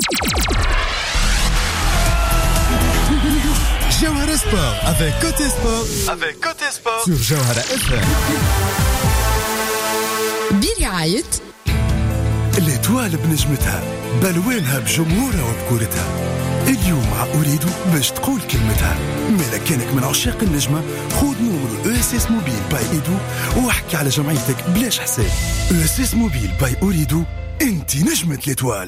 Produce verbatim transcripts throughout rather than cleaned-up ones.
Jawhara Sport avec Côté Sport avec Côté Sport sur Jawhara إف إم. برعاية الإتوال بنجمتها بلوانها بجمهورها وبكورتها. اليوم مع أريد باش تقول كلمتها. مالا كانك من عشاق النجمة خود نومرو او اس اس موبيل باي ايدو واحكي على جمعيتك بلاش حساب. او اس اس موبيل باي أريدو، انت نجمة الإتوال.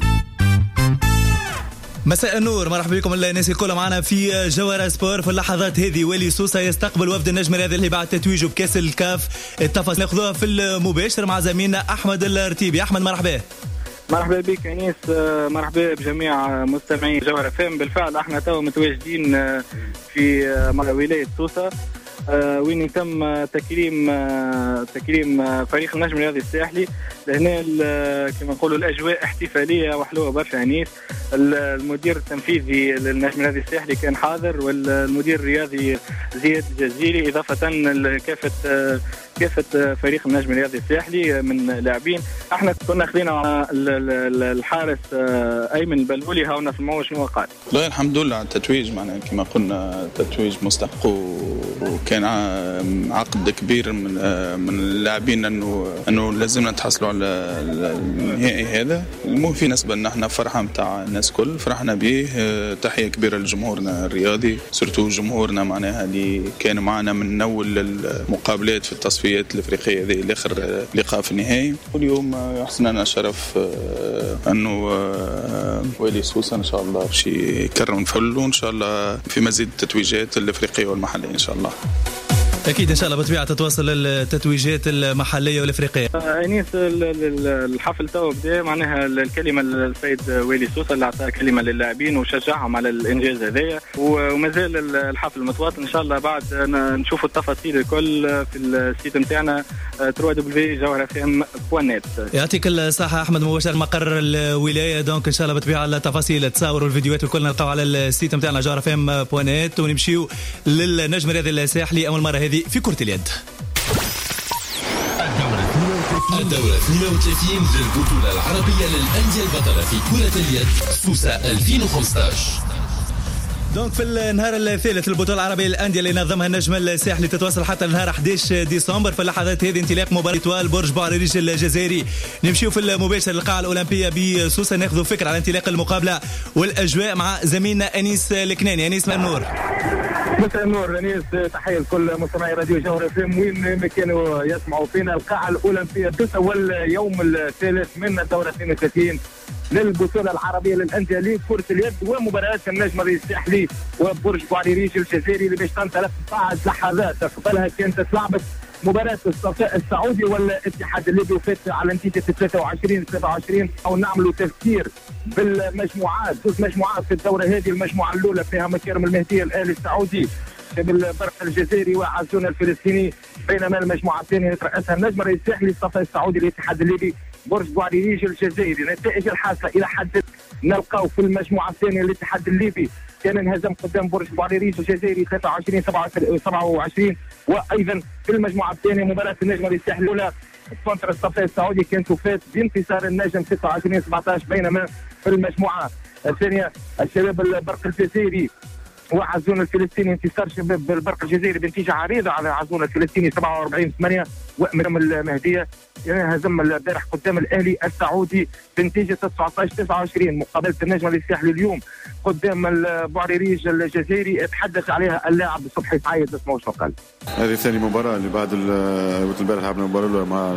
مساء النور، مرحبا بكم الناس الكل معنا في جوهرة سبور. في اللحظات هذه ولي سوسة يستقبل وفد النجم الرياضي اللي بعد تتويجه بكاس الكاف. التفاصيل ناخذوها في المباشر مع زميلنا أحمد الرتيبي. أحمد مرحبا. مرحبا بك انيس، مرحبا بجميع مستمعي جوهرة إف إم. بالفعل احنا تو متواجدين في ولاية سوسة وين يتم تكريم تكريم فريق النجم الرياضي الساحلي. لهنا كما نقولوا الاجواء احتفاليه وحلوه برشا. انيس المدير التنفيذي للنجم الرياضي الساحلي كان حاضر، والمدير الرياضي زياد الجزيري، اضافه لكافه كافه فريق النجم الرياضي الساحلي من لاعبين. احنا كنا خلينا الحارس ايمن البلولي، هاونا نسمعوا شنو قال. لا الحمد لله على التتويج، معنا كما قلنا تتويج مستحق، وكان عقد كبير من من اللاعبين انه انه لازمنا نتحصلوا على النهائي هذا. المهم في نسبه ان احنا فرحه نتاع الناس كل فرحنا به. تحيه كبيره لجمهورنا الرياضي، سورتو جمهورنا معناها اللي كان معنا من اول المقابلات في التصفيات الافريقيه هذه لاخر لقاء في النهائي. واليوم يحسن لنا شرف انه ولي سوسة ان شاء الله باش يكرم نفلوا ان شاء الله في مزيد التتويجات الافريقيه والمحليه ان شاء الله. أكيد إن شاء الله بالطبيعة تتواصل التتويجات المحلية والإفريقية. أنيس الحفل تو بدا، معناها الكلمة السيد ولي سوسة اللي أعطى كلمة للاعبين وشجعهم على الإنجاز هذايا، ومازال الحفل متواصل. إن شاء الله بعد نشوفوا التفاصيل الكل في السيت نتاعنا دبليو دبليو دبليو جوهرة إف إم دوت نت. يعطيك الصحة أحمد، مباشر مقر الولاية. دونك إن شاء الله بالطبيعة التفاصيل التصاور والفيديوهات الكل نلقاو على السيت نتاعنا جوهرة إف إم دوت نت. ونمشيو للنجم الرياضي الساحلي أول مرة هذه في كرة اليد. الدورة اثنين وثلاثين للبطولة العربية للأندية البطلة في كرة اليد سوسة ألفين وخمسة عشر. دونك في النهار الثالث البطولة العربية للأندية اللي نظمها النجم الساحلي تتواصل حتى النهار أحد عشر ديسمبر. في اللحظات هذه انطلاق مباراة إتوال برج بوعريريج الجزائري. نمشيو في المباشر القاعة الأولمبية بسوسة ناخذ فكرة على انطلاق المقابلة والأجواء مع زميلنا أنيس الكناني. أنيس من النور. مساء النور انيس، تحيه لكل مستمعي راديو جوهرة إف إم وين ما كانوا يسمعوا فينا. القاعه الاولمبيه تتول اليوم الثالث من الدوره اثنين وثلاثين للبطوله العربيه للانديه لكره اليد، ومباراه النجم الساحلي وبرج بوعريريج الجزائري اللي باش تنطلق بعد لحظات. قبلها كانت تلعبت مباراة الصفاء السعودي والاتحاد الليبي وفات على نتيجة ثلاثة وعشرين سبعة وعشرين. أو نعملوا تفكير بالمجموعات، زوج مجموعات في الدورة هذه. المجموعة الأولى فيها مكارم المهدية الأهلي السعودي بالبرق الجزائري وعزونا الفلسطيني، بينما المجموعة الثانية يترأسها النجم الساحلي الصفاء السعودي الاتحاد الليبي برج بوعريريج الجزائري. نتائج الحاسة إلى حد نلقاو في المجموعة الثانية الاتحاد الليبي كان انهزم قدام برج بوعريريج الجزائري ثلاثة وعشرين سبعة وعشرين. وايضا في المجموعه الثانيه مباراه النجم الساحلي الاولى كونتر الصفاء السعودي كانت تفات بانتصار النجم ستة وعشرين سبعة عشر. بينما في المجموعه الثانيه الشباب البرق الجزائري وعزون الفلسطيني انتصار شباب البرق الجزائري بنتيجه عريضه على عزون الفلسطيني سبعة وأربعين ثمانية. ومريم المهديه هزم البارح قدام الاهلي السعودي بنتيجه تسعة عشر تسعة وعشرين. مقابله النجم الساحلي اليوم قدام البوعريريج الجزائري تحدث عليها اللاعب صبحي سعيد. اسمعوا شنو قال. هذه ثاني مباراه اللي بعد البارح لعبنا مباراه مع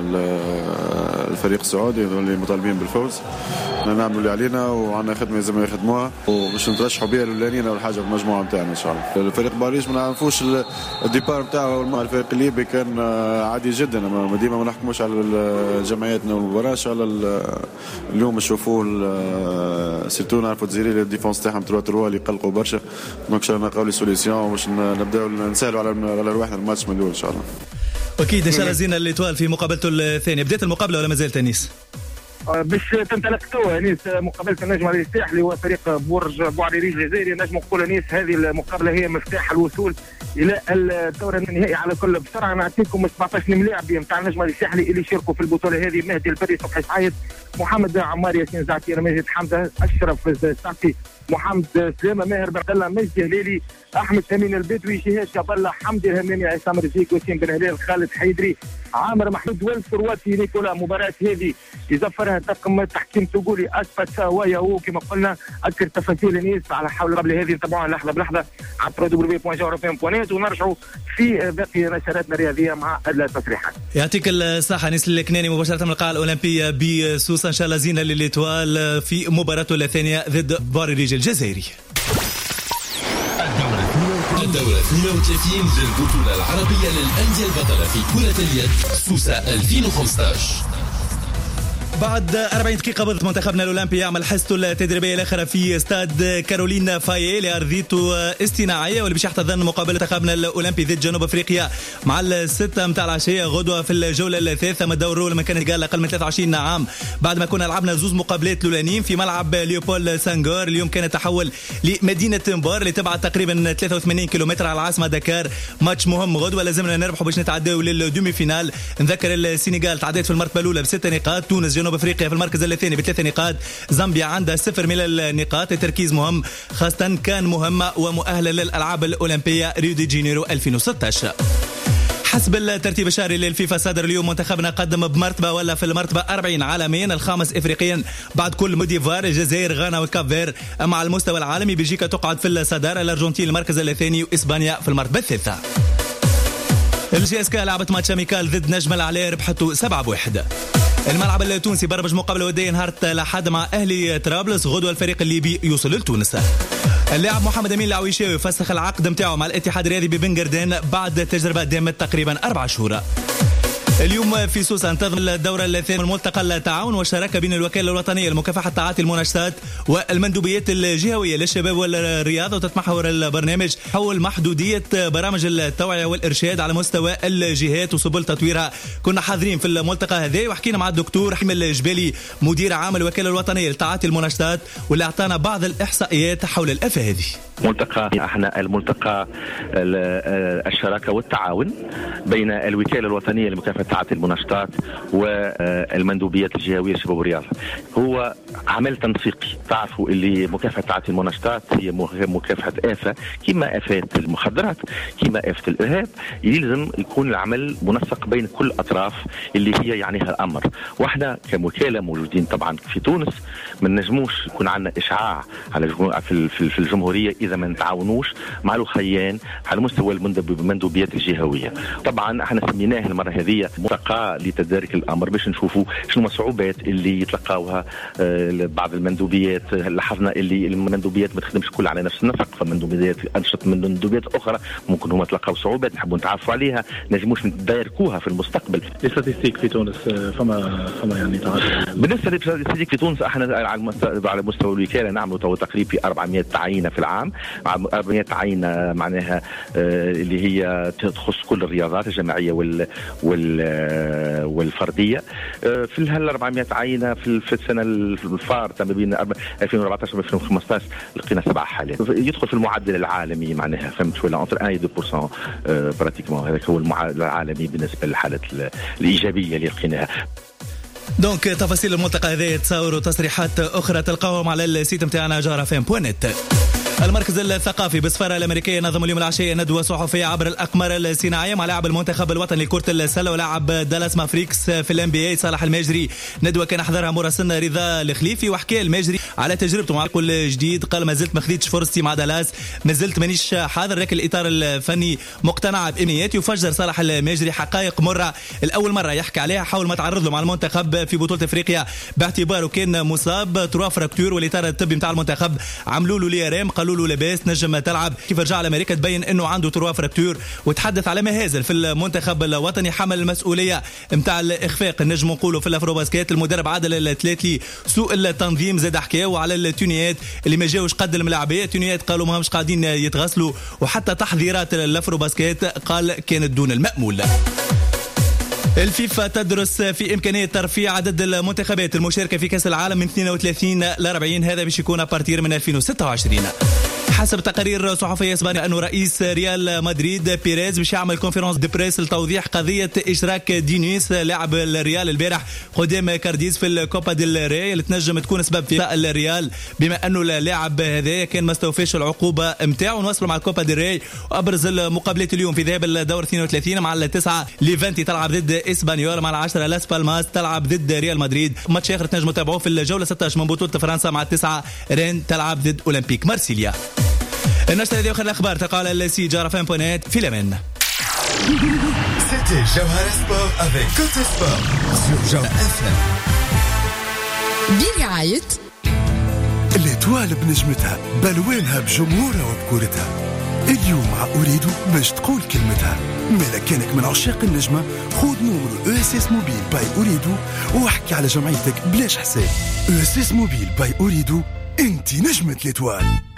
الفريق السعودي اللي مطالبين بالفوز. نعملوا اللي علينا وعندنا خدمه لازم يخدموها وباش نترشحوا بها الاولانيين اول حاجه في المجموعه نتاعنا ان شاء الله. الفريق باريس ما نعرفوش الديبار نتاعو مع الفريق الليبي كان عادي جدا، ما ديما ما نحكموش على جمعياتنا والمباراه. ان شاء الله اليوم نشوفوا سيرتو نعرفوا تزيري الديفونس تاعهم ثلاثة ثلاثة اللي قلقوا برشا. دونك ان شاء الله نلقاو لي سوليسيون باش نبداو نسهلوا على على رواحنا الماتش من الاول ان شاء الله. اكيد ان شاء الله زينا الإتوال في مقابلته الثانيه. بدات المقابله ولا مازال تنيس؟ باش تنطلق توا انيس مقابله النجم علي الساحلي وفريق برج بوعريريج الجزائري. نجم نقول انيس هذه المقابله هي مفتاح الوصول الى الدور النهائي على كل. بسرعه نعطيكم سبعطاش لاعب نتاع النجم علي الساحلي اللي شاركوا في البطوله هذه: مهدي البري، صبحي سعيد، محمد عمار، ياسين زعتير، ماجد حمزه، اشرف السعفي، محمد سلامه، ماهر بن الله، مجدي هليلي، احمد امين البدوي، شهاد شابله، حمدي الهمامي، عصام رزيق، وسيم بن هلال، خالد حيدري، عامر محمود، والثرواتي نيكولا. مباراه هذه يزفرها طاقم تحكيم تقولي اسبت سوايا. هو كما قلنا اكثر تفاصيل الناس على حول قبل هذه نتابعوها لحظه بلحظه على دبليو بوين جوهر اف ام بوين نت، ونرجعوا في باقي نشراتنا الرياضيه مع التصريحات. يعطيك الصحه نيس الكناني مباشره من القاعه الاولمبيه بسوسه. ان شاء الله زينه للإيطوال في مباراته الثانيه ضد باريريج الجزائري. الدورة اثنين وثلاثين للبطولة العربية للأندية البطلة في كرة اليد سوسة ألفين وخمسة عشر. بعد أربعين دقيقة بالضبط منتخبنا الأولمبي يعمل حصته التدريبية الأخرى في استاد كارولين فايي لأرضيته اصطناعية، واللي باش يحتضن مقابلة منتخبنا الأولمبي ضد جنوب أفريقيا مع الستة متاع العشية غدوة في الجولة الثالثة من الدور الأول. من كان قال أقل من ثلاثة وعشرين عام بعد ما كنا لعبنا زوز مقابلات الأولانيين في ملعب ليوبول سانغور. اليوم كان تحول لمدينة تمبار اللي تبعد تقريبا ثلاثة وثمانين كيلومتر على العاصمة دكار. ماتش مهم غدوة لازمنا نربحوا باش نتعداو للدومي فينال. نذكر السنغال تعديت في المرتبة الأولى بستة نقاط، تونس جنوب أفريقيا في المركز الثاني بثلاث نقاط، زامبيا عندها صفر من النقاط. التركيز مهم خاصة كان مهمة ومؤهلة للألعاب الأولمبية ريو دي جانيرو ألفين وستة عشر. حسب الترتيب الشهري للفيفا صدر اليوم منتخبنا قدم بمرتبة ولا في المرتبة أربعين عالميا، الخامس إفريقيا بعد كل موديفوار، الجزائر، غانا وكافير. أما على المستوى العالمي بلجيكا تقعد في الصدارة، الأرجنتين المركز الثاني، وإسبانيا في المرتبة الثالثة. الجي اس كا لعبت ماتش اميكال ضد نجم العلي ربحته سبعة بواحد. الملعب التونسي برمج مقابله وديه نهار الأحد مع اهلي طرابلس، غدوه الفريق الليبي يوصل لتونس. اللاعب محمد امين العويشاوي فسخ العقد نتاعو مع الاتحاد الرياضي ببنغردان بعد تجربه دامت تقريبا اربع شهور. اليوم في سوسة انتظم الدورة الثانية من ملتقى التعاون والشراكة بين الوكالة الوطنية لمكافحة تعاطي المنشطات والمندوبيات الجهوية للشباب والرياضة، وتتمحور البرنامج حول محدودية برامج التوعية والإرشاد على مستوى الجهات وسبل تطويرها. كنا حاضرين في الملتقى هذا وحكينا مع الدكتور حمل الجبالي مدير عام الوكالة الوطنية لتعاطي المنشطات، واللي أعطانا بعض الإحصائيات حول الآفة هذه. ملتقى احنا الملتقى الشراكة والتعاون بين الوكالة الوطنية لمكافحة تعاطي المنشطات والمندوبيات الجهوية للشباب والرياضة. هو عمل تنسيقي. تعرفوا اللي مكافحة تعاطي المنشطات هي مكافحة آفة كما آفات المخدرات كما آفة الإرهاب، يلزم يكون العمل منسق بين كل أطراف اللي هي يعنيها الأمر. واحنا كوكالة موجودين طبعا في تونس ما نجموش يكون عندنا إشعاع على في الجمهورية إذا ما نتعاونوش مع الأخرين على مستوى المندوبيات الجهوية. طبعا احنا سميناه المرة هذه ملتقى لتدارك الأمر باش نشوفوا شنو الصعوبات اللي يتلقاوها بعض المندوبيات. لاحظنا اللي المندوبيات ما تخدمش كل على نفس النسق، فمندوبيات أنشط من مندوبيات أخرى ممكن هما تلقاو صعوبات نحبوا نتعرفوا عليها نجموش نداركوها في المستقبل. الاستاتيستيك في تونس فما فما يعني تعرف بالنسبة للاستاتيستيك في تونس احنا على مستوى الوكالة نعملوا تقريبا في أربعمائة تعيينة في العام، أربعمائة عينة معناها اللي هي تخص كل الرياضات الجماعية وال والفردية. في هال أربعمائة عينة في السنة الفارطة ما بين ألفين وأربعطاش و ألفين وخمسطاش لقينا سبع حالات. يدخل في المعدل العالمي معناها فهمت ولا انتر واحد و اثنين بالمئة براتيكمون. هذا هو المعدل العالمي بالنسبة للحالات الإيجابية اللي لقيناها. دونك تفاصيل الملتقى هذا تصور وتصريحات أخرى تلقاهم على السيت متاعنا جوهر اف ام دوت نت. المركز الثقافي بالسفارة الأمريكية نظم اليوم العشية ندوة صحفية عبر الأقمار الصناعية مع لاعب المنتخب الوطني لكرة السلة ولاعب دالاس مافريكس في الام بي اي صالح الماجري. ندوة كان حضرها مراسلنا رضا الخليفي وحكى الماجري على تجربته مع الجديد. قال ما زلت ما خديتش فرصتي مع دالاس، ما زلت مانيش حاضر، لكن الإطار الفني مقتنع بإمنياتي. وفجر صالح الماجري حقائق مرة الأول مرة يحكي عليها حول ما تعرض له مع المنتخب في بطولة أفريقيا باعتباره كان مصاب تروا فراكتور، والإطار الطبي متاع المنتخب عملوا له ليرام قالوا له لاباس نجم تلعب. كيف رجع لأمريكا تبين انه عنده تروا فراكتور، وتحدث على مهازل في المنتخب الوطني حمل المسؤوليه متاع الاخفاق نجم نقولوا في الافرو باسكيت. المدرب عادل الثلاثلي سوء التنظيم زاد حكاو على التونيات اللي ما جاوش قد الملاعبيه. التونيات قالوا ما همش قاعدين يتغسلوا، وحتى تحذيرات الافرو باسكيت قال كانت دون المأمول. الفيفا تدرس في إمكانية ترفيع عدد المنتخبات المشاركة في كأس العالم من اثنين وثلاثين ل أربعين، هذا باش يكون أبارتير من ألفين وستة وعشرين. حسب تقارير صحفية إسبانية أن رئيس ريال مدريد بيريز باش يعمل كونفرنس دي بريس لتوضيح قضية إشراك دينيس لاعب الريال البارح قدام كارديز في الكوبا ديل ري اللي تنجم تكون سبب في الريال، بما أنه اللاعب هذا كان ما استوفاش العقوبة متاعه. ونوصلوا مع الكوبا ديل ري وأبرز المقابلات اليوم في ذهاب الدور اثنين وثلاثين مع التسعة ليفانتي تلعب ضد إسبانيول، مع العشرة لاس بالماس تلعب ضد ريال مدريد. ماتش آخر تنجموا تتابعوه في الجولة ستة عشر من بطولة فرنسا مع التسعة رين تلعب ضد أولمبيك مارسيليا. النشرة هذه وآخر الأخبار تلقاها على السي جوهرة فام بوينت في الأمان. C'était Jawhara Sport avec Côté Sport sur Jawhara إف إم. برعاية الإتوال بنجمتها بلوانها بجمهورها وبكورتها. اليوم مع أريدو باش تقول كلمتها. مالا كانك من عشاق النجمة خود نومرو او اس اس موبيل باي أريدو واحكي على جمعيتك بلاش حساب. او اس اس موبيل باي أريدو، انتي نجمة الإتوال.